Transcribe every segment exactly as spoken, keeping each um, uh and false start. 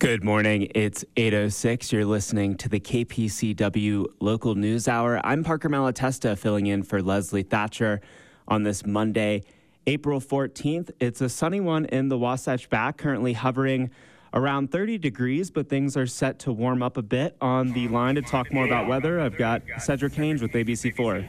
Good morning. It's eight oh six. You're listening to the K P C W Local News Hour. I'm Parker Malatesta, filling in for Leslie Thatcher on this Monday, April fourteenth. It's a sunny one in the Wasatch Back, currently hovering around thirty degrees, but things are set to warm up a bit. On the line to talk more about weather, I've got Cedric Haynes with A B C four.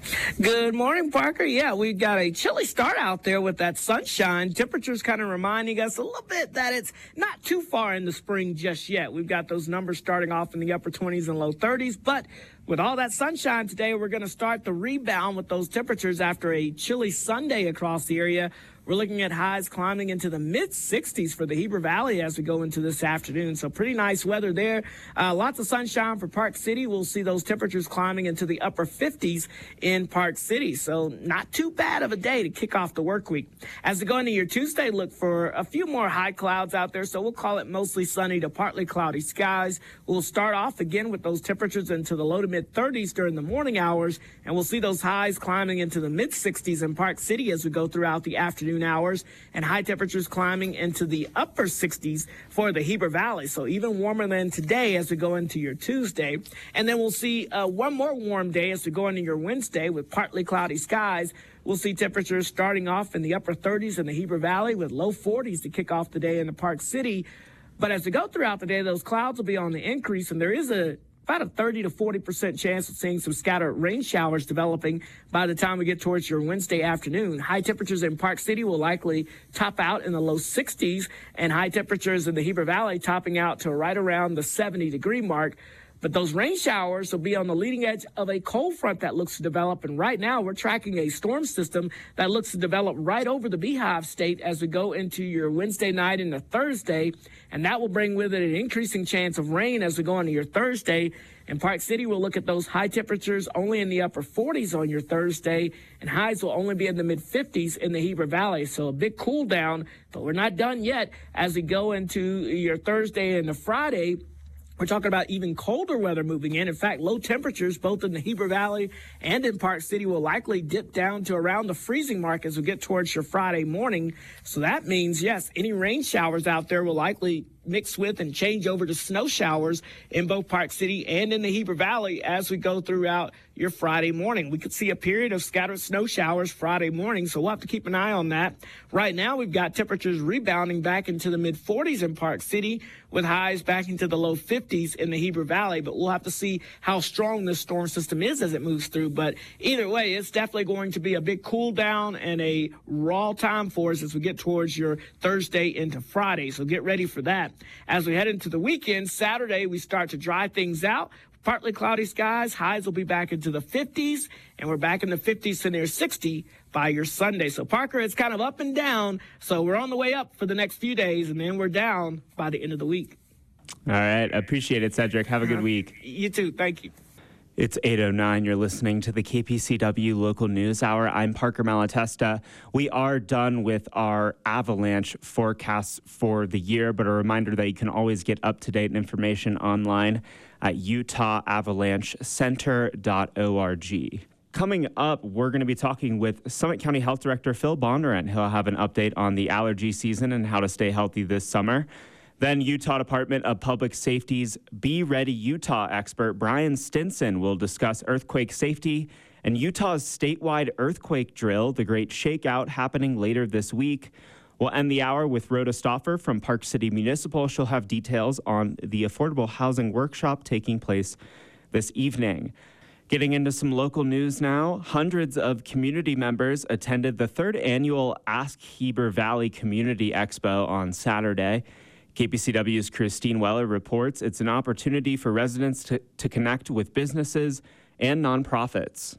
Good morning, Parker. Yeah, we've got a chilly start out there with that sunshine. Temperatures kind of reminding us a little bit that it's not too far in the spring just yet. We've got those numbers starting off in the upper twenties and low thirties, but with all that sunshine today, we're going to start the rebound with those temperatures after a chilly Sunday across the area. We're looking at highs climbing into the mid sixties for the Heber Valley as we go into this afternoon. So pretty nice weather there. Uh, lots of sunshine for Park City. We'll see those temperatures climbing into the upper fifties in Park City. So not too bad of a day to kick off the work week. As we go into your Tuesday, look for a few more high clouds out there. So we'll call it mostly sunny to partly cloudy skies. We'll start off again with those temperatures into the low to mid thirties during the morning hours. And we'll see those highs climbing into the mid sixties in Park City as we go throughout the afternoon hours, and high temperatures climbing into the upper sixties for the Heber Valley. So even warmer than today as we go into your Tuesday. And then we'll see uh, one more warm day as we go into your Wednesday with partly cloudy skies. We'll see temperatures starting off in the upper thirties in the Heber Valley with low forties to kick off the day in the Park City. But as we go throughout the day, those clouds will be on the increase, and there is a about a thirty to forty percent chance of seeing some scattered rain showers developing by the time we get towards your Wednesday afternoon. High temperatures in Park City will likely top out in the low sixties, and high temperatures in the Heber Valley topping out to right around the seventy degree mark. But those rain showers will be on the leading edge of a cold front that looks to develop. And right now we're tracking a storm system that looks to develop right over the Beehive State as we go into your Wednesday night into Thursday. And that will bring with it an increasing chance of rain as we go into your Thursday. In Park City, we'll look at those high temperatures only in the upper forties on your Thursday, and highs will only be in the mid fifties in the Heber Valley. So a big cool down, but we're not done yet as we go into your Thursday and the Friday. We're talking about even colder weather moving in. In fact, low temperatures both in the Heber Valley and in Park City will likely dip down to around the freezing mark as we get towards your Friday morning. So that means, yes, any rain showers out there will likely mix with and change over to snow showers in both Park City and in the Heber Valley as we go throughout your Friday morning. We could see a period of scattered snow showers Friday morning, so we'll have to keep an eye on that. Right now, we've got temperatures rebounding back into the mid forties in Park City with highs back into the low fifties in the Heber Valley, but we'll have to see how strong this storm system is as it moves through. But either way, it's definitely going to be a big cool down and a raw time for us as we get towards your Thursday into Friday, so get ready for that. As we head into the weekend, Saturday, we start to dry things out. Partly cloudy skies, highs will be back into the fifties, and we're back in the fifties to near sixty by your Sunday. So, Parker, it's kind of up and down, so we're on the way up for the next few days, and then we're down by the end of the week. All right. Appreciate it, Cedric. Have a good week. You too. Thank you. It's eight oh nine. You're listening to the K P C W Local News Hour. I'm Parker Malatesta. We are done with our avalanche forecasts for the year, but a reminder that you can always get up-to-date information online at utah avalanche center dot org. Coming up, we're going to be talking with Summit County Health Director Phil Bondurant. He'll have an update on the allergy season and how to stay healthy this summer. Then Utah Department of Public Safety's Be Ready Utah expert Brian Stinson will discuss earthquake safety and Utah's statewide earthquake drill, the Great Shakeout, happening later this week. We'll end the hour with Rhoda Stauffer from Park City Municipal. She'll have details on the affordable housing workshop taking place this evening. Getting into some local news now, hundreds of community members attended the third annual Ask Heber Valley Community Expo on Saturday. K P C W's Christine Weller reports it's an opportunity for residents to, to connect with businesses and nonprofits.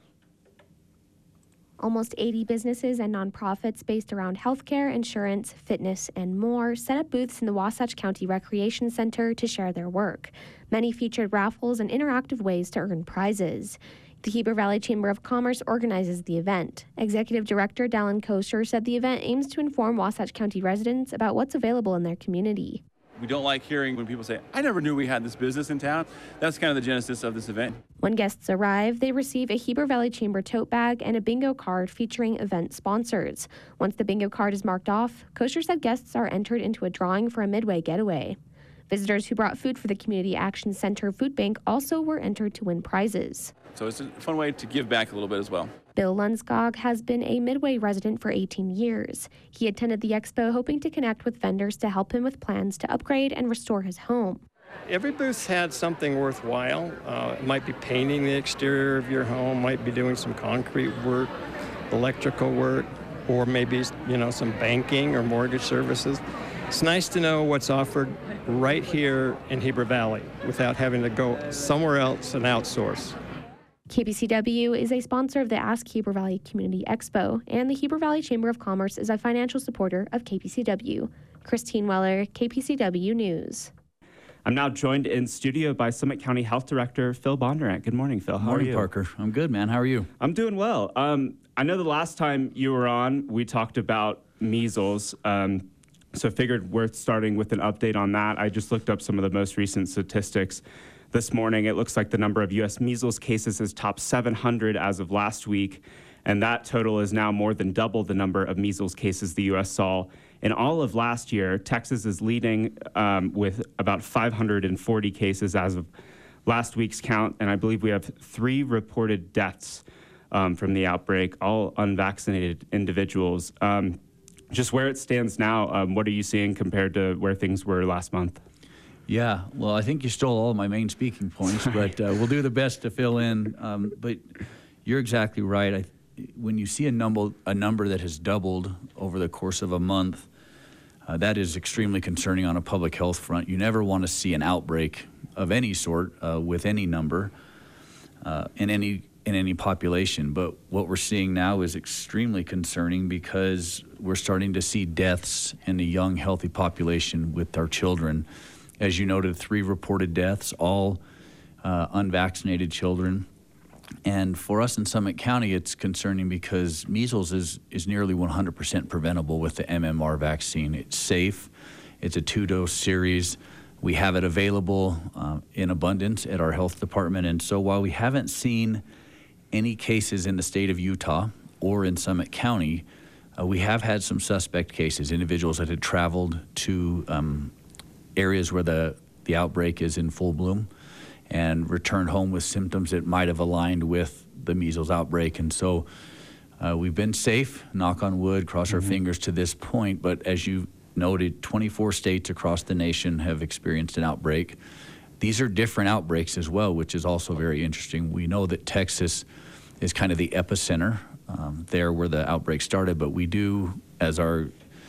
Almost eighty businesses and nonprofits based around healthcare, insurance, fitness, and more set up booths in the Wasatch County Recreation Center to share their work. Many featured raffles and interactive ways to earn prizes. The Heber Valley Chamber of Commerce organizes the event. Executive Director Dallin Kosher said the event aims to inform Wasatch County residents about what's available in their community. We don't like hearing when people say, I never knew we had this business in town. That's kind of the genesis of this event. When guests arrive, they receive a Heber Valley Chamber tote bag and a bingo card featuring event sponsors. Once the bingo card is marked off, Kosher said guests are entered into a drawing for a midway getaway. Visitors who brought food for the Community Action Center Food Bank also were entered to win prizes. So it's a fun way to give back a little bit as well. Bill Lundskog has been a Midway resident for eighteen years. He attended the expo hoping to connect with vendors to help him with plans to upgrade and restore his home. Every booth had something worthwhile. Uh, it might be painting the exterior of your home, might be doing some concrete work, electrical work, or maybe, you know, some banking or mortgage services. It's nice to know what's offered right here in Heber Valley without having to go somewhere else and outsource. K P C W is a sponsor of the Ask Heber Valley Community Expo, and the Heber Valley Chamber of Commerce is a financial supporter of K P C W. Christine Weller, K P C W News. I'm now joined in studio by Summit County Health Director Phil Bondurant. Good morning, Phil. How morning, are you? Parker. I'm good, man. How are you? I'm doing well. Um, I know the last time you were on, we talked about measles, um, so figured worth starting with an update on that. I just looked up some of the most recent statistics this morning. It looks like the number of U S measles cases has topped seven hundred as of last week, and that total is now more than double the number of measles cases the U S saw in all of last year. Texas is leading um, with about five hundred forty cases as of last week's count, and I believe we have three reported deaths um, from the outbreak, all unvaccinated individuals. Um, just where it stands now, um, what are you seeing compared to where things were last month? Yeah, well, I think you stole all of my main speaking points, but uh, we'll do the best to fill in. Um, but you're exactly right. I, when you see a number, a number that has doubled over the course of a month, uh, that is extremely concerning on a public health front. You never want to see an outbreak of any sort uh, with any number uh, in any in any population. But what we're seeing now is extremely concerning because we're starting to see deaths in a young, healthy population with our children. As you noted, three reported deaths, all uh, unvaccinated children. And for us in Summit County, it's concerning because measles is, is nearly one hundred percent preventable with the M M R vaccine. It's safe. It's a two-dose series. We have it available uh, in abundance at our health department. And so while we haven't seen any cases in the state of Utah or in Summit County, uh, we have had some suspect cases, individuals that had traveled to um, areas where the, the outbreak is in full bloom and returned home with symptoms that might have aligned with the measles outbreak. And so uh, we've been safe, knock on wood, cross mm-hmm. our fingers to this point. But as you noted, twenty-four states across the nation have experienced an outbreak. These are different outbreaks as well, which is also very interesting. We know that Texas is kind of the epicenter um, there where the outbreak started, but we do, as our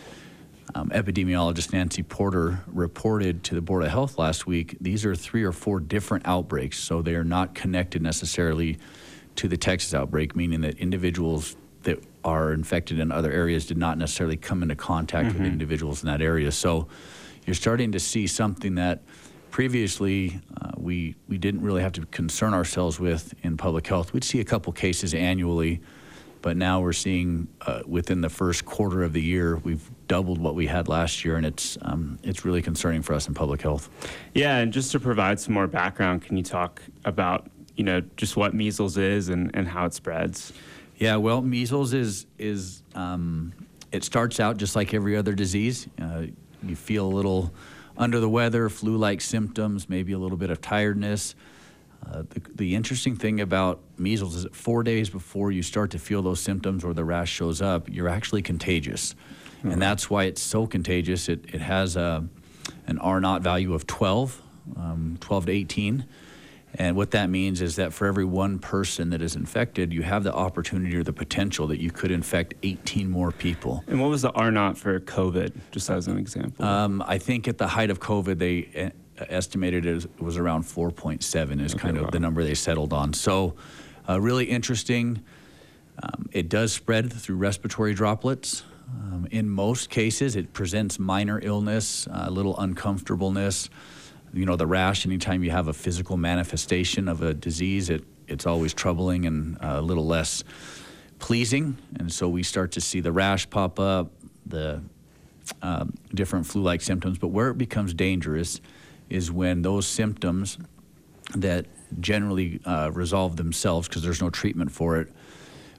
Um, epidemiologist Nancy Porter reported to the Board of Health last week, these are three or four different outbreaks, so they are not connected necessarily to the Texas outbreak, meaning that individuals that are infected in other areas did not necessarily come into contact mm-hmm. with individuals in that area. So you're starting to see something that previously uh, we, we didn't really have to concern ourselves with in public health. We'd see a couple cases annually, but now we're seeing uh, within the first quarter of the year, we've doubled what we had last year, and it's um, it's really concerning for us in public health. Yeah, and just to provide some more background, can you talk about, you know, just what measles is and, and how it spreads? Yeah, well, measles is, is um, it starts out just like every other disease. Uh, you feel a little under the weather, flu-like symptoms, maybe a little bit of tiredness. Uh, the, the interesting thing about measles is that four days before you start to feel those symptoms or the rash shows up, you're actually contagious. Mm-hmm. And that's why it's so contagious. It, it has a, an R naught value of twelve, um, twelve to eighteen. And what that means is that for every one person that is infected, you have the opportunity or the potential that you could infect eighteen more people. And what was the R naught for COVID, just as an example? Um, I think at the height of COVID, they estimated it was around four point seven is okay, kind of wow. the number they settled on. So uh, really interesting. Um, it does spread through respiratory droplets. Um, in most cases, it presents minor illness, a uh, little uncomfortableness. You know, the rash, anytime you have a physical manifestation of a disease, it, it's always troubling and a little less pleasing. And so we start to see the rash pop up, the uh, different flu-like symptoms. But where it becomes dangerous is when those symptoms that generally uh, resolve themselves because there's no treatment for it,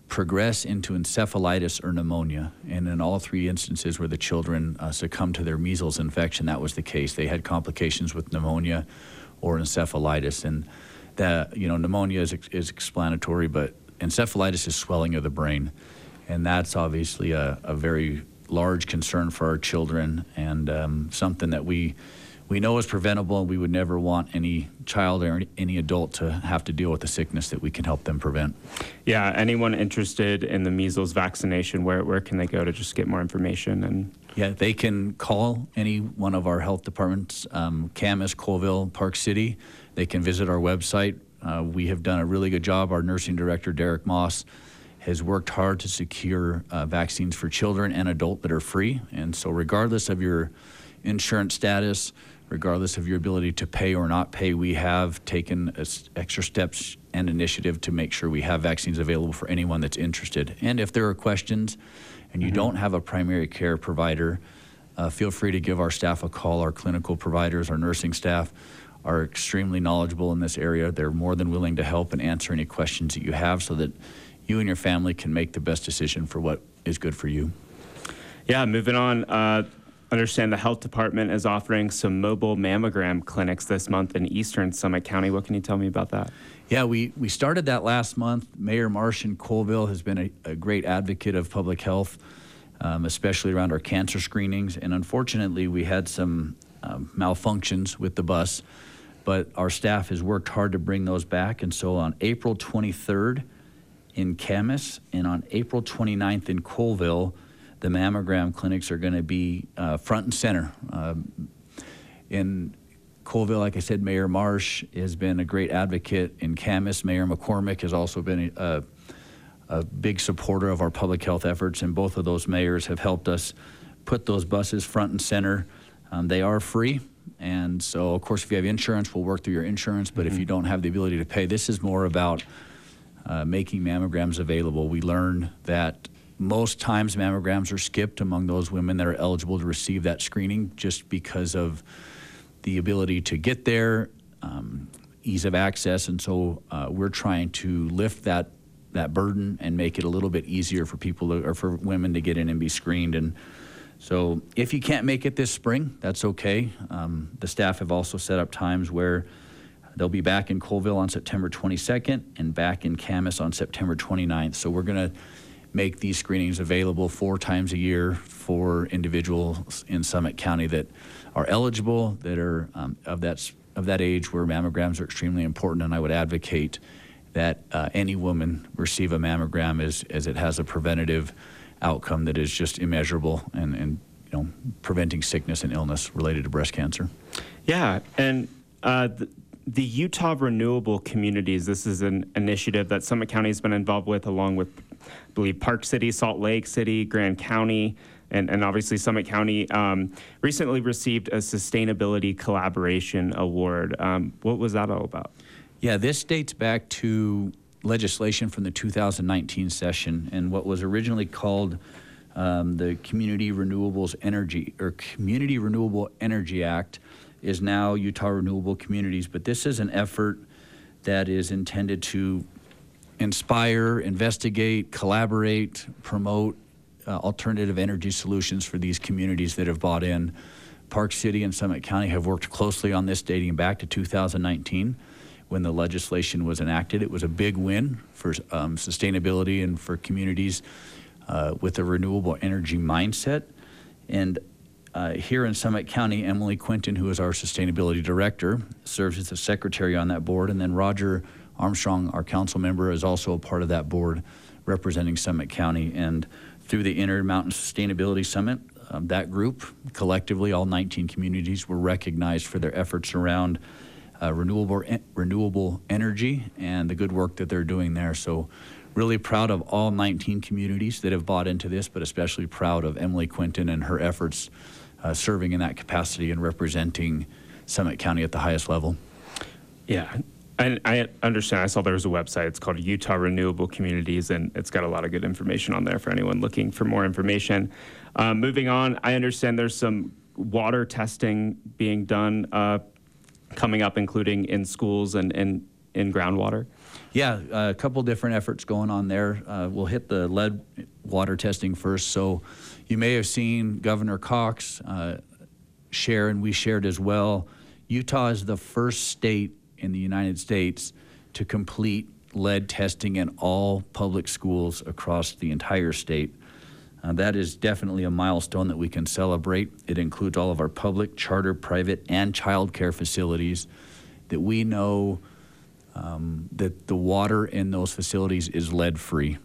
progress into encephalitis or pneumonia. And in all three instances where the children uh, succumbed to their measles infection, that was the case. They had complications with pneumonia or encephalitis. And that, you know, pneumonia is, is explanatory, but encephalitis is swelling of the brain. And that's obviously a, a very large concern for our children, and um, something that we we know is preventable, and we would never want any child or any adult to have to deal with the sickness that we can help them prevent. Yeah, anyone interested in the measles vaccination, where, where can they go to just get more information? And yeah, they can call any one of our health departments, um, Camas, Colville, Park City. They can visit our website. Uh, we have done a really good job. Our nursing director, Derek Moss, has worked hard to secure uh, vaccines for children and adult that are free. And so regardless of your insurance status, regardless of your ability to pay or not pay, we have taken extra steps and initiative to make sure we have vaccines available for anyone that's interested. And if there are questions and you mm-hmm. don't have a primary care provider, uh, feel free to give our staff a call. Our clinical providers, our nursing staff are extremely knowledgeable in this area. They're more than willing to help and answer any questions that you have so that you and your family can make the best decision for what is good for you. Yeah, moving on. Uh, understand the health department is offering some mobile mammogram clinics this month in Eastern Summit County. What can you tell me about that? Yeah, we, we started that last month. Mayor Marsh in Colville has been a, a great advocate of public health, um, especially around our cancer screenings. And unfortunately, we had some um, malfunctions with the bus, but our staff has worked hard to bring those back. And so on April twenty-third, in Camas, and on April twenty-ninth in Colville, the mammogram clinics are going to be uh, front and center. Um, in Colville, like I said, Mayor Marsh has been a great advocate. In Camas, Mayor McCormick has also been a, a big supporter of our public health efforts, and both of those mayors have helped us put those buses front and center. Um, they are free, and so, of course, if you have insurance, we'll work through your insurance, but mm-hmm. if you don't have the ability to pay, this is more about Uh, making mammograms available. We learned that most times mammograms are skipped among those women that are eligible to receive that screening just because of the ability to get there, um, ease of access, and so uh, we're trying to lift that that burden and make it a little bit easier for people to, or for women to get in and be screened. And so if you can't make it this spring, that's okay. Um, the staff have also set up times where they'll be back in Colville on September twenty-second and back in Camas on September twenty-ninth. So we're going to make these screenings available four times a year for individuals in Summit County that are eligible, that are um, of that of that age where mammograms are extremely important. And I would advocate that uh, any woman receive a mammogram as, as it has a preventative outcome that is just immeasurable and, and you know preventing sickness and illness related to breast cancer. Yeah, and uh, the, The Utah Renewable Communities, this is an initiative that Summit County has been involved with, along with, I believe, Park City, Salt Lake City, Grand County, and, and obviously Summit County, um, recently received a Sustainability Collaboration Award. Um, what was that all about? Yeah, this dates back to legislation from the two thousand nineteen session, and what was originally called um, the Community Renewables Energy, or Community Renewable Energy Act, is now Utah Renewable Communities. But this is an effort that is intended to inspire, investigate, collaborate, promote uh, alternative energy solutions for these communities that have bought in. Park City and Summit County have worked closely on this dating back to two thousand nineteen when the legislation was enacted. It was a big win for um, sustainability and for communities uh, with a renewable energy mindset. And Uh, here in Summit County, Emily Quinton, who is our sustainability director, serves as the secretary on that board. And then Roger Armstrong, our council member, is also a part of that board representing Summit County. And through the Intermountain Sustainability Summit, um, that group, collectively, all nineteen communities, were recognized for their efforts around uh, renewable, en- renewable energy and the good work that they're doing there. So really proud of all nineteen communities that have bought into this, but especially proud of Emily Quinton and her efforts Uh, serving in that capacity and representing Summit County at the highest level. Yeah, I, I understand. I saw there was a website. It's called Utah Renewable Communities, and it's got a lot of good information on there for anyone looking for more information. Uh, moving on, I understand there's some water testing being done uh, coming up, including in schools and, and in groundwater? Yeah, a couple different efforts going on there. Uh, we'll hit the lead water testing first. So you may have seen Governor Cox uh, share, and we shared as well. Utah is the first state in the United States to complete lead testing in all public schools across the entire state. Uh, that is definitely a milestone that we can celebrate. It includes all of our public, charter, private, and child care facilities that we know um, that the water in those facilities is lead-free.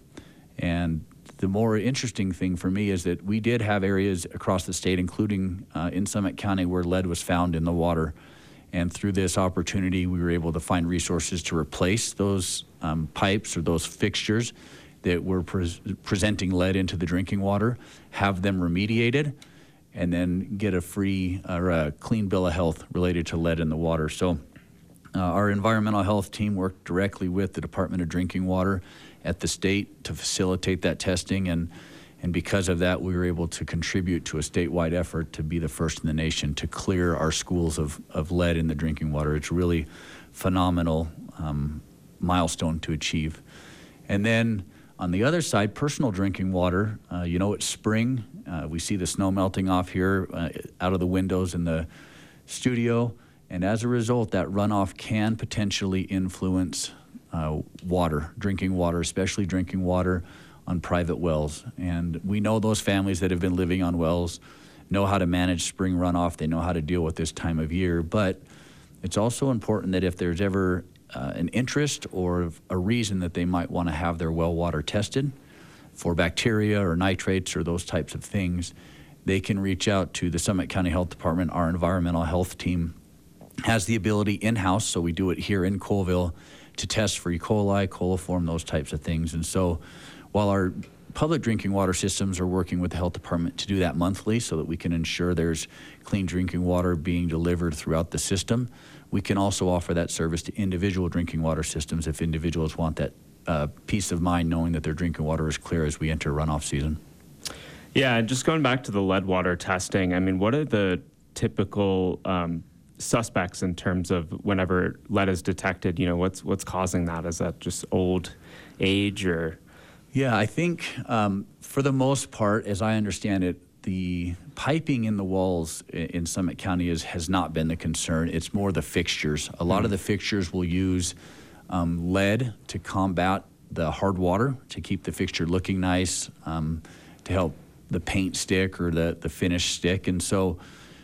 And the more interesting thing for me is that we did have areas across the state, including uh, in Summit County, where lead was found in the water. And through this opportunity, we were able to find resources to replace those um, pipes or those fixtures that were pre- presenting lead into the drinking water, have them remediated, and then get a free or a clean bill of health related to lead in the water. So uh, our environmental health team worked directly with the Department of Drinking Water at the state to facilitate that testing, and and because of that, we were able to contribute to a statewide effort to be the first in the nation to clear our schools of, of lead in the drinking water. It's really phenomenal um, milestone to achieve. And then on the other side, personal drinking water, uh, you know, it's spring. Uh, we see the snow melting off here uh, out of the windows in the studio. And as a result, that runoff can potentially influence uh, water, drinking water, especially drinking water on private wells. And we know those families that have been living on wells know how to manage spring runoff. They know how to deal with this time of year. But it's also important that if there's ever uh, an interest or a reason that they might want to have their well water tested for bacteria or nitrates or those types of things, they can reach out to the Summit County Health Department. Our environmental health team has the ability in-house, so we do it here in Colville, to test for E. coli, coliform, those types of things. And so while our public drinking water systems are working with the health department to do that monthly so that we can ensure there's clean drinking water being delivered throughout the system, we can also offer that service to individual drinking water systems if individuals want that uh, peace of mind knowing that their drinking water is clear as we enter runoff season. Yeah, and just going back to the lead water testing, I mean, what are the typical um, suspects in terms of whenever lead is detected? You know, what's what's causing that? Is that just old age or? Yeah, I think um, for the most part, as I understand it, the piping in the walls in Summit County is, has not been the concern. It's more the fixtures. A lot mm-hmm. of the fixtures will use um, lead to combat the hard water, to keep the fixture looking nice, um, to help the paint stick or the, the finish stick. And so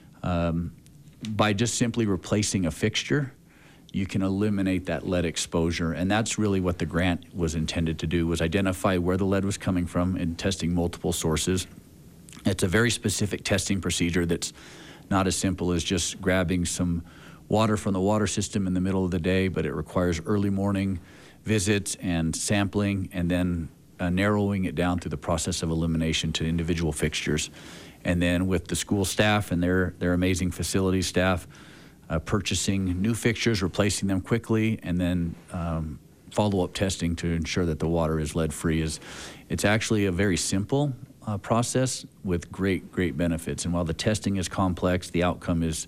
um, by just simply replacing a fixture, you can eliminate that lead exposure. And that's really what the grant was intended to do, was identify where the lead was coming from and testing multiple sources. It's a very specific testing procedure that's not as simple as just grabbing some water from the water system in the middle of the day, but it requires early morning visits and sampling, and then uh, narrowing it down through the process of elimination to individual fixtures. And then with the school staff and their, their amazing facility staff, Uh, purchasing new fixtures, replacing them quickly, and then um, follow-up testing to ensure that the water is lead-free. Is it's actually a very simple uh, process with great, great benefits. And while the testing is complex, the outcome is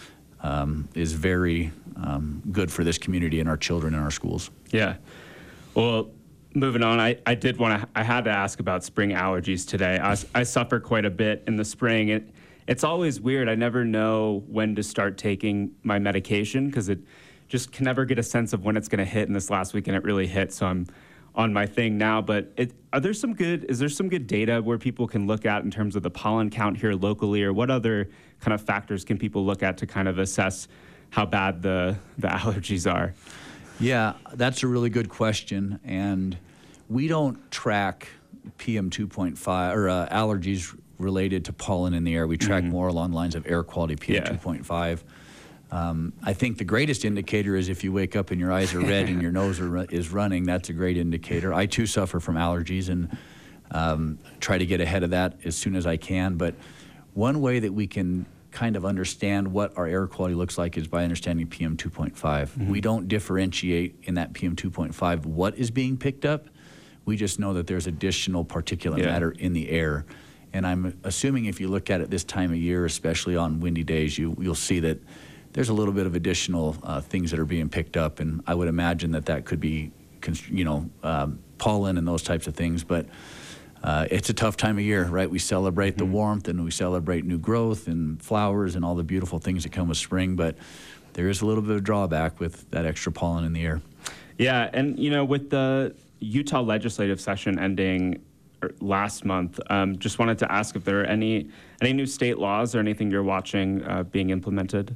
um, is very um, good for this community and our children in our schools. Yeah. Well, moving on, I, I did want to, I had to ask about spring allergies today. I, I suffer quite a bit in the spring. It, It's always weird. I never know when to start taking my medication because it just can never get a sense of when it's going to hit. And this last weekend it really hit, so I'm on my thing now. But it, are there some good? Is there some good data where people can look at in terms of the pollen count here locally, or what other kind of factors can people look at to kind of assess how bad the the allergies are? Yeah, that's a really good question, and we don't track P M two point five or uh, allergies related to pollen in the air. We track mm-hmm. more along lines of air quality, P M two point five. Yeah. Um, I think the greatest indicator is if you wake up and your eyes are red and your nose are, is running. That's a great indicator. I too suffer from allergies and um, try to get ahead of that as soon as I can. But one way that we can kind of understand what our air quality looks like is by understanding P M two point five. Mm-hmm. We don't differentiate in that P M two point five what is being picked up. We just know that there's additional particulate yeah. matter in the air. And I'm assuming if you look at it this time of year, especially on windy days, you, you'll see that there's a little bit of additional uh, things that are being picked up, and I would imagine that that could be, you know, um, pollen and those types of things. But uh, it's a tough time of year, right? We celebrate mm-hmm. the warmth, and we celebrate new growth and flowers and all the beautiful things that come with spring. But there is a little bit of drawback with that extra pollen in the air. Yeah, and you know, with the Utah legislative session ending last month, um, just wanted to ask if there are any any new state laws or anything you're watching uh, being implemented.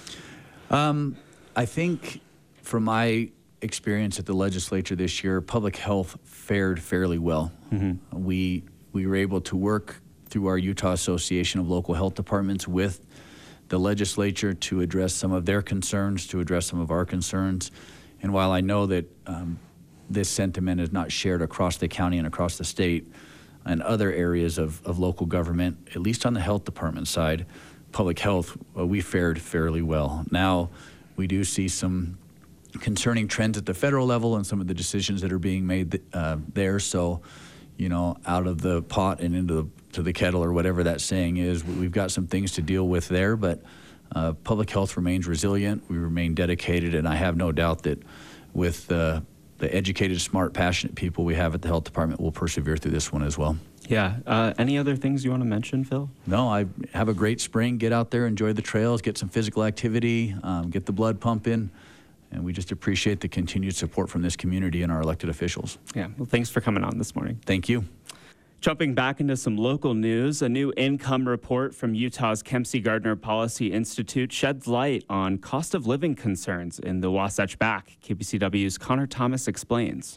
Um, I think from my experience at the legislature this year, public health fared fairly well. Mm-hmm. We we were able to work through our Utah Association of Local Health Departments with the legislature to address some of their concerns, to address some of our concerns. And while I know that um, this sentiment is not shared across the county and across the state and other areas of, of local government, at least on the health department side, public health, uh, we fared fairly well. Now, we do see some concerning trends at the federal level and some of the decisions that are being made uh, there. So, you know, out of the pot and into the, to the kettle, or whatever that saying is, we've got some things to deal with there. But uh, public health remains resilient. We remain dedicated, and I have no doubt that with uh, the educated, smart, passionate people we have at the health department, we'll persevere through this one as well. Yeah. Uh, any other things you want to mention, Phil? No, I have a great spring. Get out there, enjoy the trails, get some physical activity, um, get the blood pumping, and we just appreciate the continued support from this community and our elected officials. Yeah. Well, thanks for coming on this morning. Thank you. Jumping back into some local news, a new income report from Utah's Kempsey Gardner Policy Institute sheds light on cost of living concerns in the Wasatch Back. K P C W's Connor Thomas explains.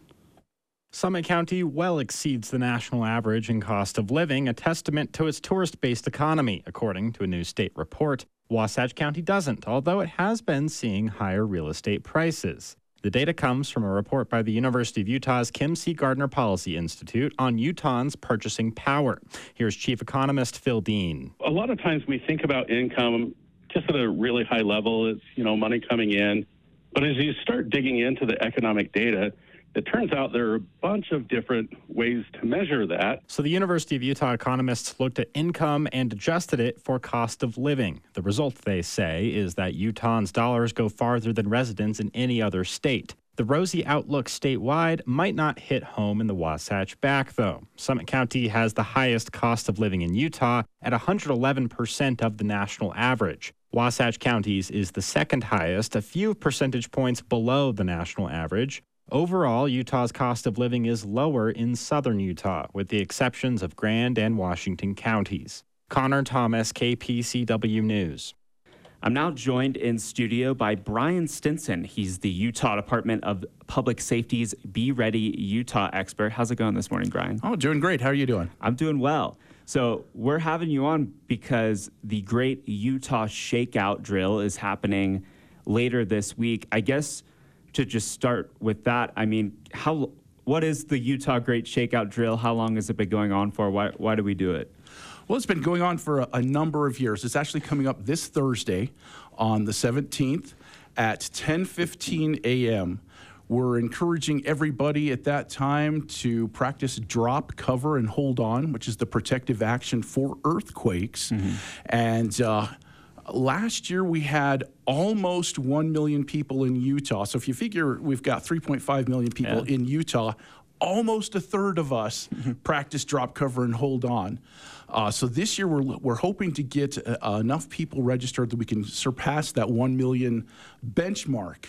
Summit County well exceeds the national average in cost of living, a testament to its tourist-based economy, according to a new state report. Wasatch County doesn't, although it has been seeing higher real estate prices. The data comes from a report by the University of Utah's Kempsey Gardner Policy Institute on Utahns' purchasing power. Here's Chief Economist Phil Dean. A lot of times we think about income just at a really high level. It's, you know, money coming in. But as you start digging into the economic data, it turns out there are a bunch of different ways to measure that. So the University of Utah economists looked at income and adjusted it for cost of living. The result, they say, is that Utahns' dollars go farther than residents in any other state. The rosy outlook statewide might not hit home in the Wasatch Back, though. Summit County has the highest cost of living in Utah at one hundred eleven percent of the national average. Wasatch County's is the second highest, a few percentage points below the national average. Overall, Utah's cost of living is lower in southern Utah, with the exceptions of Grand and Washington counties. Connor Thomas, K P C W News. I'm now joined in studio by Brian Stinson. He's the Utah Department of Public Safety's Be Ready Utah expert. How's it going this morning, Brian? Oh, doing great. How are you doing? I'm doing well. So we're having you on because the Great Utah Shakeout Drill is happening later this week. I guess to just start with that, I mean, how what is the Utah Great Shakeout Drill? How long has it been going on for? Why, why do we do it? Well, it's been going on for a, a number of years. It's actually coming up this Thursday on the seventeenth at ten fifteen a.m. We're encouraging everybody at that time to practice drop, cover, and hold on, which is the protective action for earthquakes. Mm-hmm. And uh, last year we had almost one million people in Utah. So if you figure we've got three point five million people yeah. in Utah, almost a third of us mm-hmm. practice drop, cover, and hold on. Uh, so this year we're we're hoping to get uh, enough people registered that we can surpass that one million benchmark.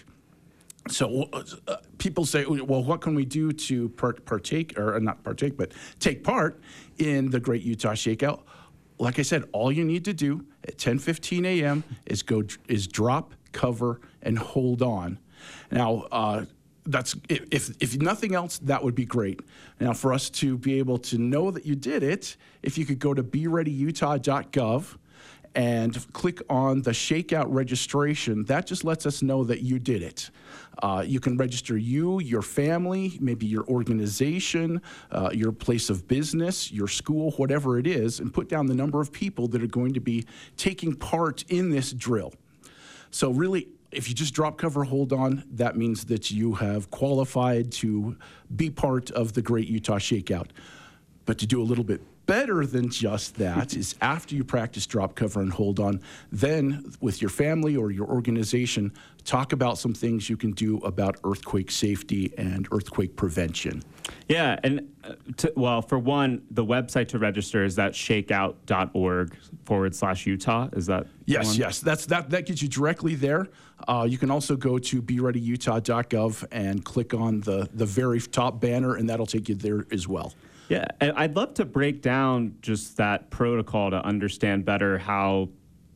So uh, people say, well, what can we do to part- partake, or not partake, but take part in the Great Utah Shakeout? Like I said, all you need to do at ten fifteen a.m. is go is drop, cover, and hold on. Now, uh, that's if if nothing else, that would be great. Now, for us to be able to know that you did it, if you could go to be ready utah dot gov and click on the Shakeout registration, that just lets us know that you did it. Uh, you can register you, your family, maybe your organization, uh, your place of business, your school, whatever it is, and put down the number of people that are going to be taking part in this drill. So really, if you just drop, cover, hold on, that means that you have qualified to be part of the Great Utah Shakeout. But to do a little bit Better than just that is after you practice drop, cover, and hold on, then with your family or your organization, talk about some things you can do about earthquake safety and earthquake prevention. Yeah, and uh, to, well, for one, the website to register is that shakeout.org forward slash Utah. Is that Yes, one? yes. That's that. That gets you directly there. Uh, you can also go to be ready utah dot gov and click on the the very top banner, and that'll take you there as well. Yeah, and I'd love to break down just that protocol to understand better how,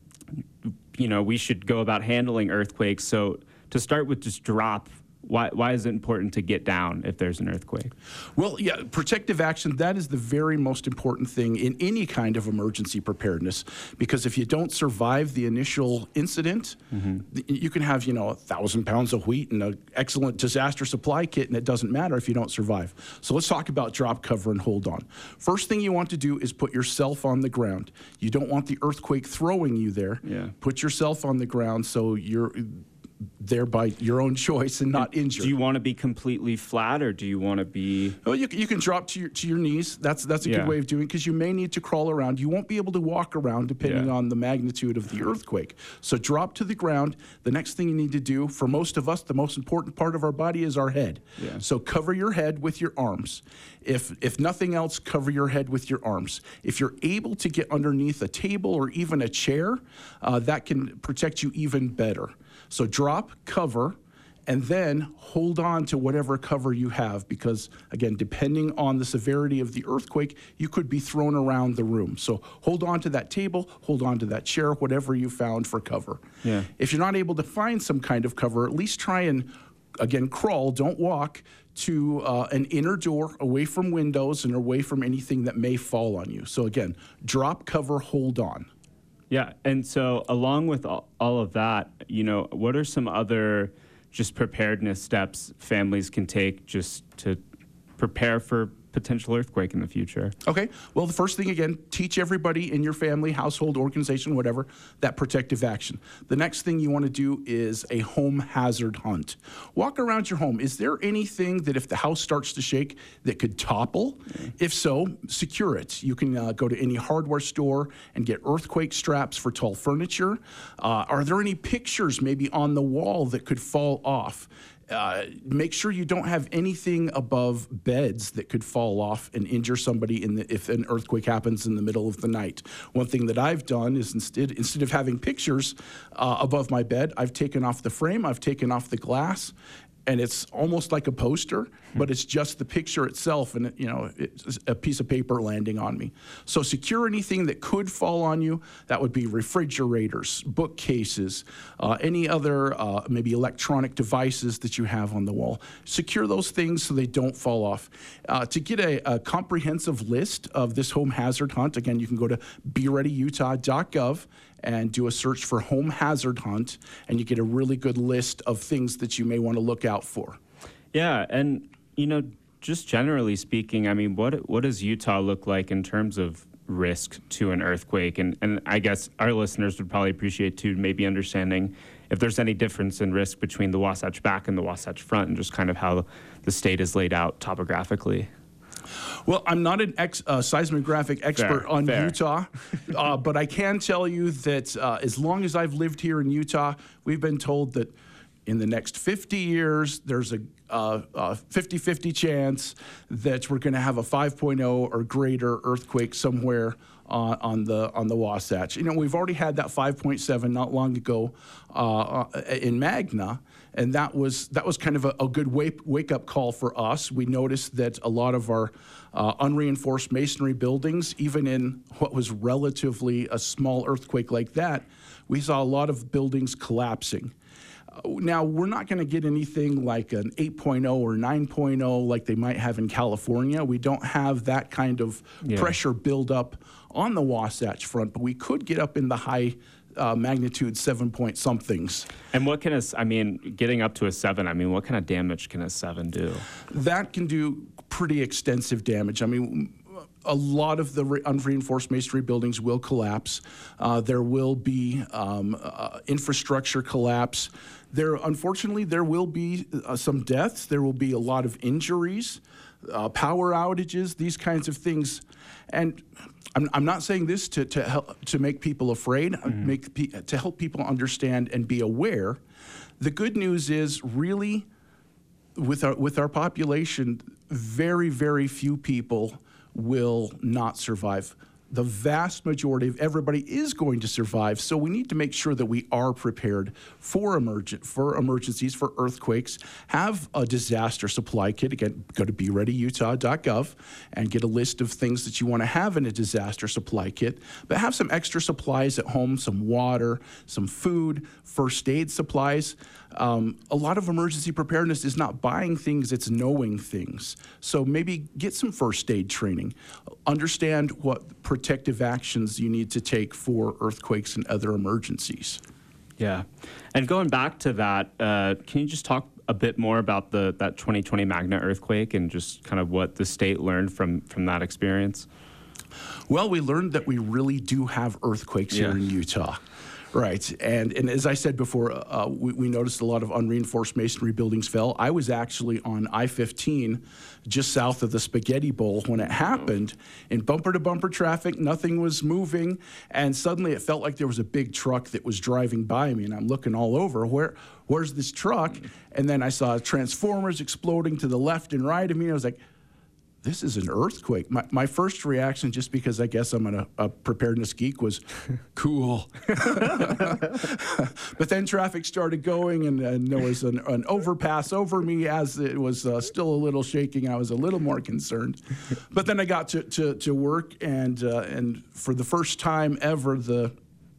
you know, we should go about handling earthquakes. So to start with just drop, why, why is it important to get down if there's an earthquake? Well, yeah, protective action, that is the very most important thing in any kind of emergency preparedness, because if you don't survive the initial incident, mm-hmm. you can have, you know, a thousand pounds of wheat and an excellent disaster supply kit, and it doesn't matter if you don't survive. So let's talk about drop, cover, and hold on. First thing you want to do is put yourself on the ground. You don't want the earthquake throwing you there. Yeah. Put yourself on the ground so you're there by your own choice and not injured. Do you want to be completely flat, or do you want to be? Well, you, you can drop to your to your knees. That's that's a Yeah. good way of doing it, because you may need to crawl around. You won't be able to walk around depending Yeah. on the magnitude of the earthquake. So drop to the ground. The next thing you need to do, for most of us, the most important part of our body is our head. Yeah. So cover your head with your arms. If if nothing else, cover your head with your arms. If you're able to get underneath a table or even a chair, uh, that can protect you even better. So drop, cover, and then hold on to whatever cover you have, because, again, depending on the severity of the earthquake, you could be thrown around the room. So hold on to that table, hold on to that chair, whatever you found for cover. Yeah. If you're not able to find some kind of cover, at least try and, again, crawl, don't walk, to uh, an inner door, away from windows and away from anything that may fall on you. So, again, drop, cover, hold on. Yeah, and so along with all, all of that, you know, what are some other just preparedness steps families can take just to prepare for potential earthquake in the future? Okay. Well, the first thing, again, teach everybody in your family, household, organization, whatever, that protective action. The next thing you want to do is a home hazard hunt. Walk around your home. Is there anything that if the house starts to shake that could topple? Yeah. If so, secure it. You can uh, go to any hardware store and get earthquake straps for tall furniture. Uh, are there any pictures maybe on the wall that could fall off? Uh, make sure you don't have anything above beds that could fall off and injure somebody in the, if an earthquake happens in the middle of the night. One thing that I've done is instead instead of having pictures uh, above my bed, I've taken off the frame, I've taken off the glass, and it's almost like a poster, but it's just the picture itself, and you know, it's a piece of paper landing on me. So secure anything that could fall on you. That would be refrigerators, bookcases, uh, any other uh, maybe electronic devices that you have on the wall. Secure those things so they don't fall off. Uh, to get a, a comprehensive list of this home hazard hunt, again, you can go to be ready utah dot gov and do a search for home hazard hunt, and you get a really good list of things that you may want to look out for. Yeah, and you know, just generally speaking, I mean, what what does Utah look like in terms of risk to an earthquake? And and I guess our listeners would probably appreciate too, maybe understanding if there's any difference in risk between the Wasatch Back and the Wasatch Front, and just kind of how the state is laid out topographically. Well, I'm not an ex, uh, seismographic expert Fair, on fair. Utah, uh, but I can tell you that uh, as long as I've lived here in Utah, we've been told that in the next fifty years, there's a uh, uh, fifty fifty chance that we're going to have a five point oh or greater earthquake somewhere uh, on the on the Wasatch. You know, we've already had that five point seven not long ago uh, in Magna, and that was that was kind of a, a good wake wake up call for us. We noticed that a lot of our uh, unreinforced masonry buildings, even in what was relatively a small earthquake like that, we saw a lot of buildings collapsing. Now, we're not going to get anything like an eight point oh or nine point oh like they might have in California. We don't have that kind of Yeah. pressure buildup on the Wasatch Front, but we could get up in the high uh, magnitude seven point somethings. And what can a, I mean, getting up to a seven, I mean, what kind of damage can a seven do? That can do pretty extensive damage. I mean, a lot of the re- unreinforced masonry buildings will collapse. Uh, there will be um, uh, infrastructure collapse. There, unfortunately, there will be uh, some deaths. There will be a lot of injuries. uh, power outages, these kinds of things. And I'm, I'm not saying this to, to, help, to make people afraid, mm-hmm. make pe- to help people understand and be aware. The good news is really with our, with our population, very, very few people will not survive. The vast majority of everybody is going to survive, so we need to make sure that we are prepared for emergent for emergencies, for earthquakes. Have a disaster supply kit. Again, go to be ready utah dot gov and get a list of things that you want to have in a disaster supply kit. But have some extra supplies at home, some water, some food, first aid supplies. Um, a lot of emergency preparedness is not buying things, it's knowing things. So maybe get some first aid training. Understand what protective actions you need to take for earthquakes and other emergencies. Yeah. And going back to that, uh, can you just talk a bit more about the that twenty twenty Magna earthquake and just kind of what the state learned from, from that experience? Well, we learned that we really do have earthquakes yeah. here in Utah. Right, and and as I said before, uh, we, we noticed a lot of unreinforced masonry buildings fell. I was actually on I fifteen, just south of the Spaghetti Bowl when it happened, in bumper-to-bumper traffic, nothing was moving, and suddenly it felt like there was a big truck that was driving by me, and I'm looking all over, where, where's this truck? And then I saw transformers exploding to the left and right of me, and I was like, this is an earthquake. My, my first reaction, just because I guess I'm an, a, a preparedness geek, was cool. But then traffic started going, and, and there was an, an overpass over me as it was uh, still a little shaking. I was a little more concerned. But then I got to, to, to work, and uh, and for the first time ever, the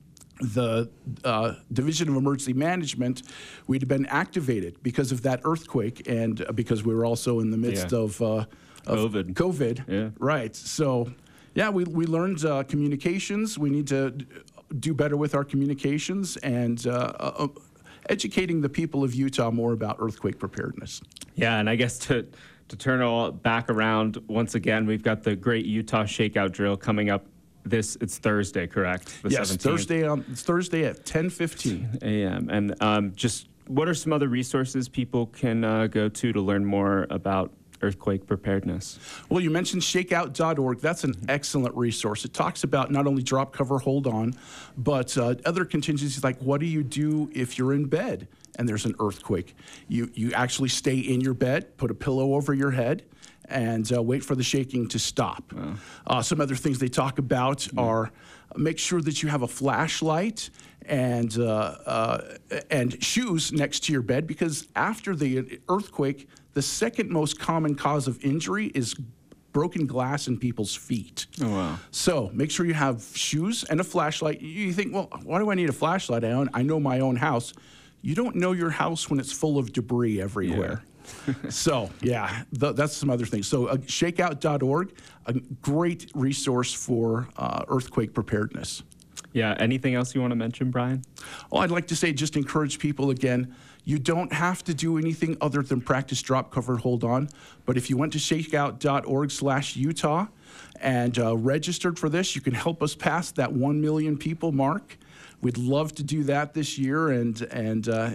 the uh, Division of Emergency Management, we'd been activated because of that earthquake, and uh, because we were also in the midst yeah. of... Uh, Of COVID. COVID, yeah. Right. So, yeah, we, we learned uh, communications. We need to do better with our communications and uh, uh, educating the people of Utah more about earthquake preparedness. Yeah, and I guess to to turn all back around once again, we've got the Great Utah Shakeout Drill coming up. This it's Thursday, correct? The yes, seventeenth. Thursday. On, it's Thursday at ten fifteen a m And um, just what are some other resources people can uh, go to to learn more about earthquake preparedness? Well, you mentioned shakeout dot org. That's an excellent resource. It talks about not only drop, cover, hold on, but uh, other contingencies like what do you do if you're in bed and there's an earthquake? You, you actually stay in your bed, put a pillow over your head, and uh, wait for the shaking to stop. Wow. Uh, some other things they talk about mm. are make sure that you have a flashlight and, uh, uh, and shoes next to your bed, because after the earthquake, the second most common cause of injury is broken glass in people's feet. Oh, wow. So make sure you have shoes and a flashlight. You think, well, why do I need a flashlight? I, own, I know my own house. You don't know your house when it's full of debris everywhere. Yeah. So, yeah, th- that's some other things. So uh, shakeout dot org, a great resource for uh, earthquake preparedness. Yeah, anything else you want to mention, Brian? Well, I'd like to say just encourage people again, you don't have to do anything other than practice drop, cover, hold on. But if you went to shakeout dot org slash Utah and uh, registered for this, you can help us pass that one million people mark. We'd love to do that this year, and, and uh,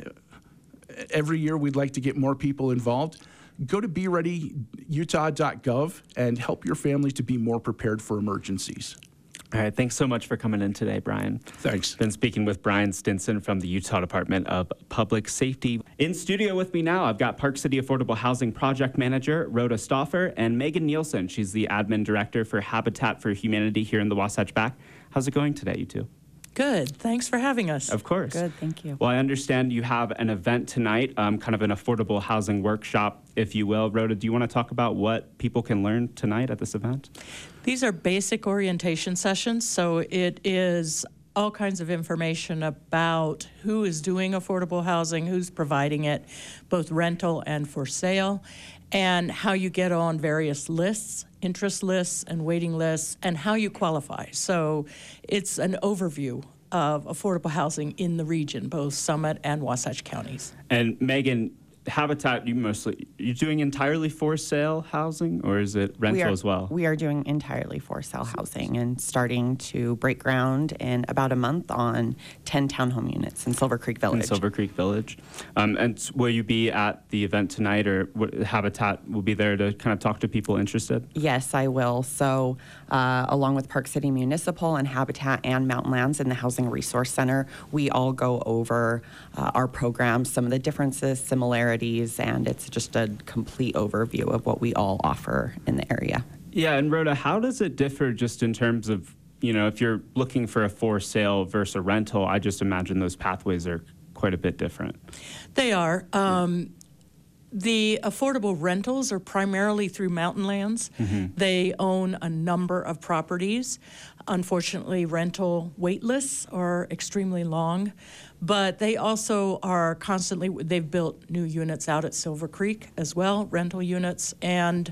every year we'd like to get more people involved. Go to be ready utah dot gov and help your family to be more prepared for emergencies. All right, thanks so much for coming in today, Brian. Thanks. Been speaking with Brian Stinson from the Utah Department of Public Safety. In studio with me now, I've got Park City Affordable Housing Project Manager Rhoda Stauffer and Megan Nielsen. She's the Admin Director for Habitat for Humanity here in the Wasatch Back. How's it going today, you two? Good. Thanks for having us. Of course. Good. Thank you. Well, I understand you have an event tonight, um, kind of an affordable housing workshop, if you will. Rhoda, do you want to talk about what people can learn tonight at this event? These are basic orientation sessions, so it is all kinds of information about who is doing affordable housing, who's providing it, both rental and for sale, and how you get on various lists, interest lists and waiting lists, and how you qualify. So it's an overview of affordable housing in the region, both Summit and Wasatch counties. And Megan, Habitat, you mostly, you're doing entirely for sale housing, or is it rental we are, as well? We are doing entirely for sale housing and starting to break ground in about a month on ten townhome units in Silver Creek Village. In Silver Creek Village. Um, and will you be at the event tonight, or what, Habitat will be there to kind of talk to people interested? Yes, I will. So uh, along with Park City Municipal and Habitat and Mountain Lands and the Housing Resource Center, we all go over uh, our programs, some of the differences, similarities, and it's just a complete overview of what we all offer in the area. Yeah, and Rhoda, how does it differ just in terms of, you know, if you're looking for a for sale versus a rental, I just imagine those pathways are quite a bit different. They are. Um, The affordable rentals are primarily through Mountain Lands. Mm-hmm. They own a number of properties. Unfortunately, rental wait lists are extremely long, but they also are constantly, they've built new units out at Silver Creek as well, rental units. And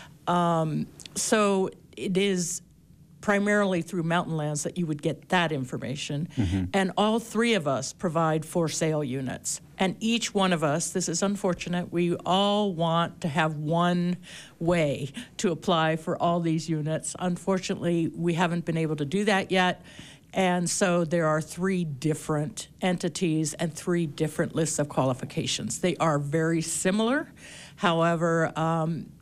um, so it is primarily through Mountain Lands that you would get that information. Mm-hmm. And all three of us provide for sale units. And each one of us, this is unfortunate, we all want to have one way to apply for all these units. Unfortunately, we haven't been able to do that yet. And so there are three different entities and three different lists of qualifications. They are very similar. However, um,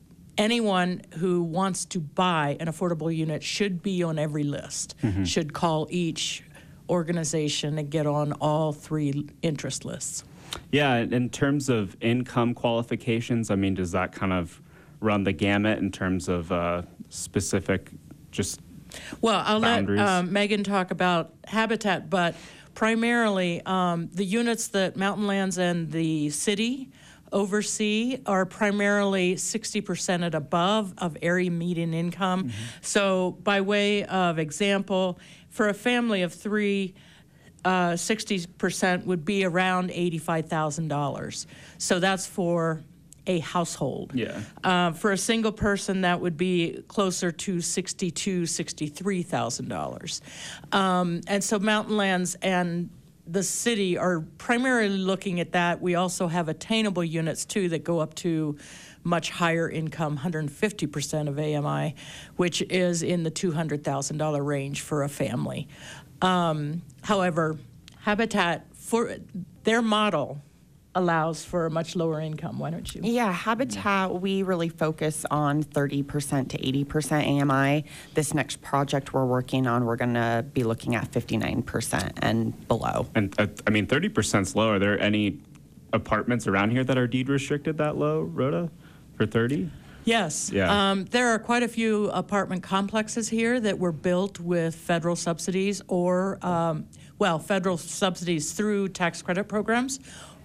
anyone who wants to buy an affordable unit should be on every list, mm-hmm. should call each organization and get on all three interest lists. Yeah, in terms of income qualifications, I mean, does that kind of run the gamut in terms of uh, specific just Well, I'll boundaries? let uh, Megan talk about Habitat, but primarily um, the units that Mountain Lands and the city oversee are primarily sixty percent and above of area median income. Mm-hmm. So by way of example, for a family of three, uh, sixty percent would be around eighty-five thousand dollars. So that's for a household. Yeah. Uh, for a single person, that would be closer to sixty-two thousand dollars, sixty-three thousand dollars. Um, and so Mountain Lands and the city are primarily looking at that. We also have attainable units, too, that go up to much higher income, one hundred fifty percent of A M I, which is in the two hundred thousand dollars range for a family. Um, however, Habitat, for their model, allows for a much lower income. Why don't you? Yeah, Habitat, we really focus on thirty percent to eighty percent A M I. This next project we're working on, we're going to be looking at fifty-nine percent and below. And uh, I mean, thirty percent's low. Are there any apartments around here that are deed restricted that low, Rhoda, for thirty? Yes. Yeah. Um, there are quite a few apartment complexes here that were built with federal subsidies or, um, well, federal subsidies through tax credit programs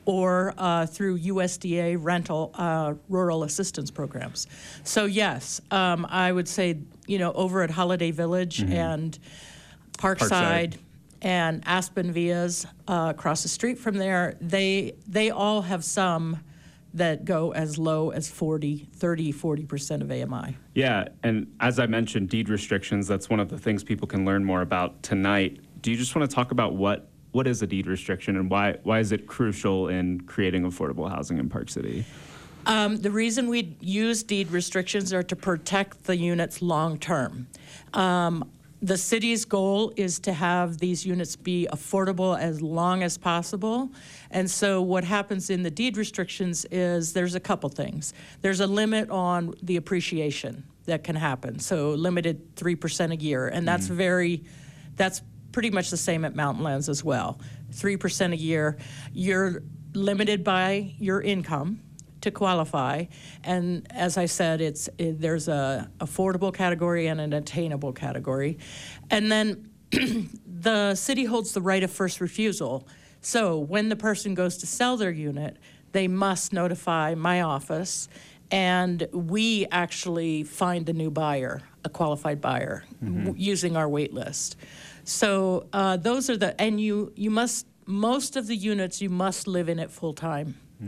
or uh, through U S D A rental uh, rural assistance programs. So yes, um, I would say, you know, over at Holiday Village mm-hmm. and Parkside, Parkside and Aspen Villas uh, across the street from there, they they all have some that go as low as forty, thirty, forty percent of A M I. Yeah, and as I mentioned, deed restrictions, that's one of the things people can learn more about tonight. Do you just want to talk about what What is a deed restriction and why why is it crucial in creating affordable housing in Park City? Um, the reason we use deed restrictions are to protect the units long term. Um, the city's goal is to have these units be affordable as long as possible. And so what happens in the deed restrictions is there's a couple things. There's a limit on the appreciation that can happen. So limited three percent a year. And that's mm. very, that's pretty much the same at Mountain Lands as well. three percent a year. You're limited by your income to qualify. And as I said, it's it, there's a affordable category and an attainable category. And then the city holds the right of first refusal. So when the person goes to sell their unit, they must notify my office, and we actually find a new buyer, a qualified buyer, mm-hmm. w- using our wait list. So uh, those are the, and you, you must, most of the units, you must live in it full time. Mm.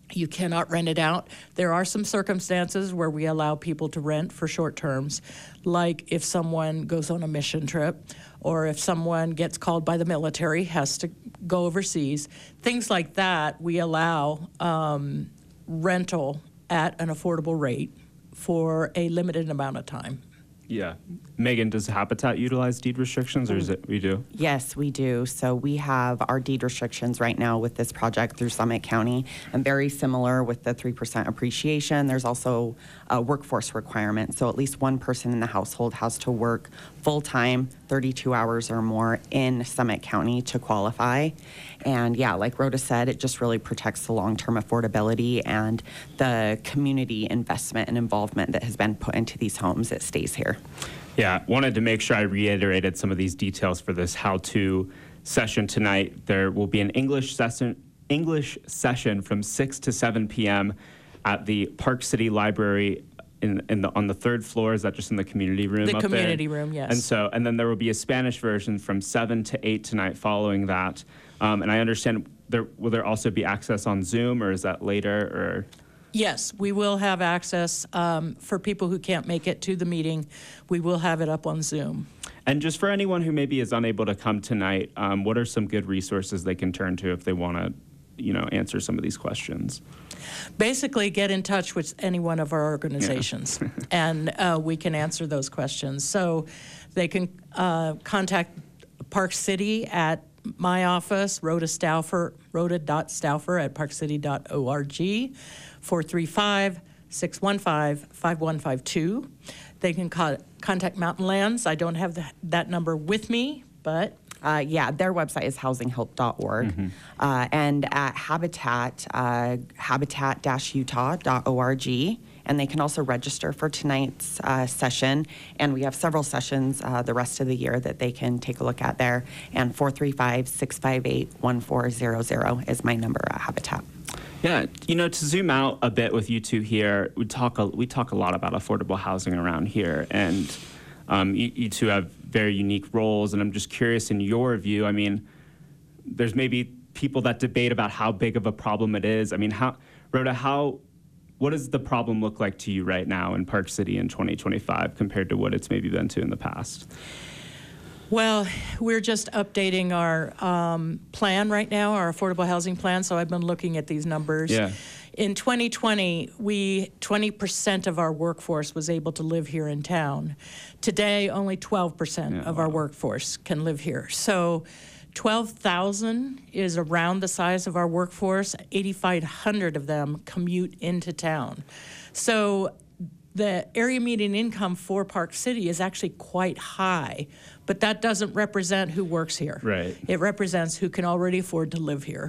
You cannot rent it out. There are some circumstances where we allow people to rent for short terms, like if someone goes on a mission trip or if someone gets called by the military, has to go overseas. Things like that, we allow um, rental at an affordable rate for a limited amount of time. Yeah. Megan, does Habitat utilize deed restrictions, or is it we do? Yes, we do. So we have our deed restrictions right now with this project through Summit County, and very similar with the three percent appreciation. There's also a workforce requirement. So at least one person in the household has to work full-time, thirty-two hours or more in Summit County to qualify. And yeah, like Rhoda said, it just really protects the long-term affordability and the community investment and involvement that has been put into these homes. It stays here. Yeah, wanted to make sure I reiterated some of these details for this how-to session tonight. There will be an English session, English session from six to seven p.m. at the Park City Library in, in the on the third floor. Is that just in the community room? The up community there? room, yes. And so, and then there will be a Spanish version from seven to eight tonight. Following that, um, and I understand there will there also be access on Zoom, or is that later? Or Yes, we will have access um, for people who can't make it to the meeting. We will have it up on Zoom. And just for anyone who maybe is unable to come tonight, um, what are some good resources they can turn to if they want to, you know, answer some of these questions? Basically, get in touch with any one of our organizations, yeah. and uh, we can answer those questions. So they can uh, contact Park City at my office, Rhoda Stauffer, rhoda.stauffer at parkcity dot org, four three five, six one five, five one five two. They can co- contact Mountain Lands. I don't have the, that number with me, but... Uh, yeah, their website is housing help dot org. Mm-hmm. Uh, and at Habitat, uh, habitat dash utah dot org. And they can also register for tonight's uh, session. And we have several sessions uh, the rest of the year that they can take a look at there. And four three five, six five eight, one four zero zero is my number at Habitat. Yeah, you know, to zoom out a bit with you two here, we talk a, we talk a lot about affordable housing around here, and um, you, you two have very unique roles, and I'm just curious, in your view, I mean, there's maybe people that debate about how big of a problem it is. I mean, how, Rhoda, how, what does the problem look like to you right now in Park City in twenty twenty-five compared to what it's maybe been to in the past? Well, we're just updating our um, plan right now, our affordable housing plan, so I've been looking at these numbers. Yeah. In twenty twenty, we twenty percent of our workforce was able to live here in town. Today, only twelve percent yeah, of wow. our workforce can live here. So twelve thousand is around the size of our workforce. eighty-five hundred of them commute into town. So the area median income for Park City is actually quite high, but that doesn't represent who works here. Right. It represents who can already afford to live here.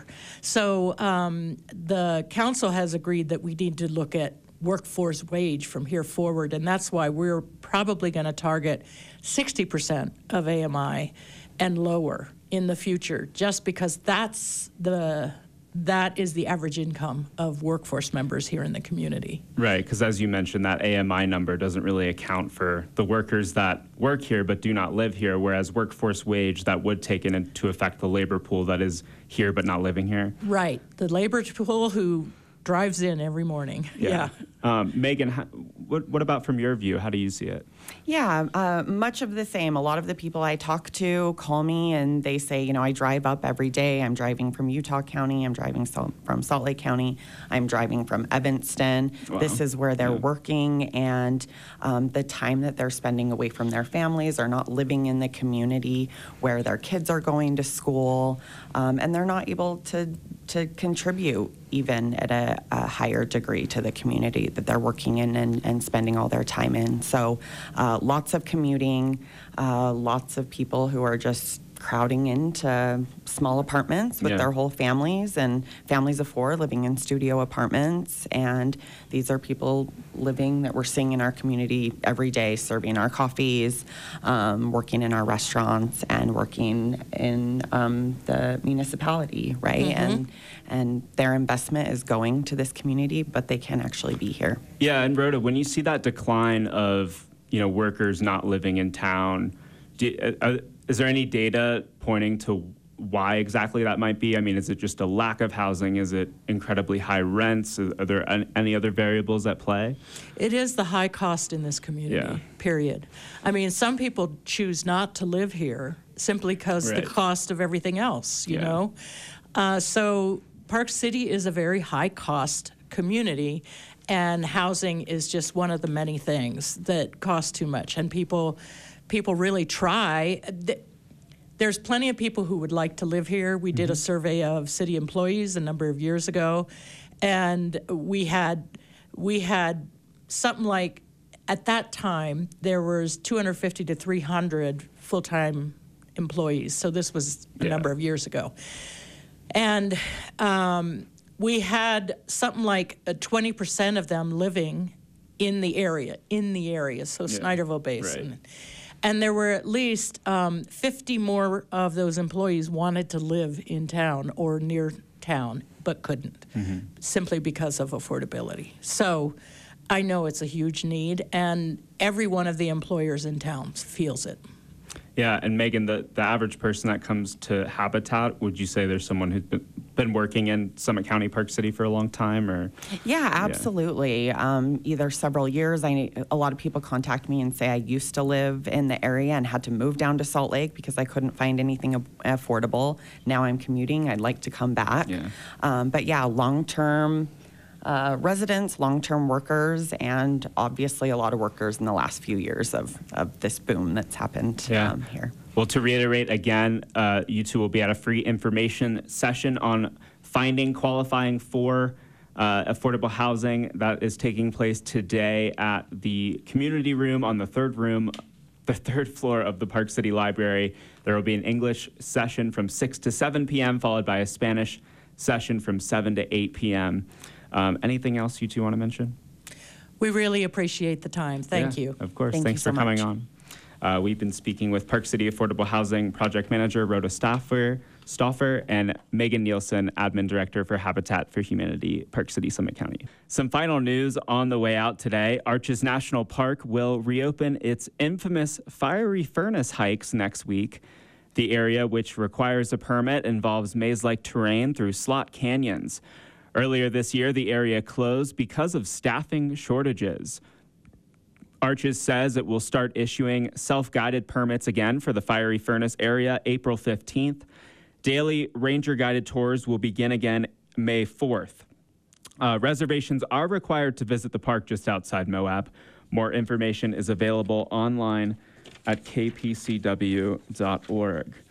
So um, the council has agreed that we need to look at workforce wage from here forward, and that's why we're probably going to target sixty percent of A M I and lower in the future, just because that's the that is the average income of workforce members here in the community. Right, because as you mentioned, that A M I number doesn't really account for the workers that work here but do not live here, whereas workforce wage, that would take into effect the labor pool that is here but not living here. Right, the labor pool who drives in every morning. Yeah. yeah. Um, Megan, how, what, what about from your view? How do you see it? Yeah, uh, much of the same. A lot of the people I talk to call me and they say, you know, I drive up every day. I'm driving from Utah County. I'm driving so- from Salt Lake County. I'm driving from Evanston. Wow. This is where they're yeah. working, and um, the time that they're spending away from their families, are not living in the community where their kids are going to school, um, and they're not able to to contribute even at a, a higher degree to the community that they're working in and, and spending all their time in. So uh, lots of commuting, uh, lots of people who are just crowding into small apartments with yeah. their whole families, and families of four living in studio apartments. And these are people living that we're seeing in our community every day, serving our coffees, um, working in our restaurants, and working in um, the municipality, right? Mm-hmm. And and their investment is going to this community, but they can actually be here. Yeah, and Rhoda, when you see that decline of, you know, workers not living in town, do, uh, is there any data pointing to why exactly that might be? I mean, is it just a lack of housing? Is it incredibly high rents? Are there any other variables at play? It is the high cost in this community, Yeah. period. I mean, some people choose not to live here simply because Right. the cost of everything else, you Yeah. know? Uh, so Park City is a very high cost community, and housing is just one of the many things that cost too much. And people, people really try. There's plenty of people who would like to live here. We did a survey of city employees a number of years ago, and we had we had something like, at that time, there was two hundred fifty to three hundred full-time employees. So this was a Yeah. number of years ago. And um, we had something like uh, twenty percent of them living in the area, in the area, so Yeah. Snyderville Basin. Right. And there were at least um, fifty more of those employees wanted to live in town or near town, but couldn't, simply because of affordability. So I know it's a huge need, and every one of the employers in town feels it. Yeah, and Megan, the, the average person that comes to Habitat, would you say there's someone who's been, been working in Summit County, Park City for a long time, or? Yeah, absolutely. Um, either several years. I a lot of people contact me and say I used to live in the area and had to move down to Salt Lake because I couldn't find anything ab- affordable. Now I'm commuting. I'd like to come back. Yeah. Um, but yeah, long-term uh, residents, long-term workers, and obviously a lot of workers in the last few years of, of this boom that's happened Yeah. um, here. Well, to reiterate again, uh, you two will be at a free information session on finding qualifying for uh, affordable housing that is taking place today at the community room on the third room, the third floor of the Park City Library. There will be an English session from six to seven p.m. followed by a Spanish session from seven to eight p.m. Um, anything else you two want to mention? We really appreciate the time. Thank Yeah, you. Of course. Thank Thanks you for so coming much. on. Uh, we've been speaking with Park City Affordable Housing Project Manager Rhoda Stauffer, Stauffer and Megan Nielsen, Admin Director for Habitat for Humanity, Park City, Summit County. Some final news on the way out today. Arches National Park will reopen its infamous fiery furnace hikes next week. The area, which requires a permit, involves maze-like terrain through slot canyons. Earlier this year, the area closed because of staffing shortages. Arches says it will start issuing self-guided permits again for the fiery furnace area April fifteenth. Daily ranger-guided tours will begin again May fourth. Uh, reservations are required to visit the park just outside Moab. More information is available online at k p c w dot org.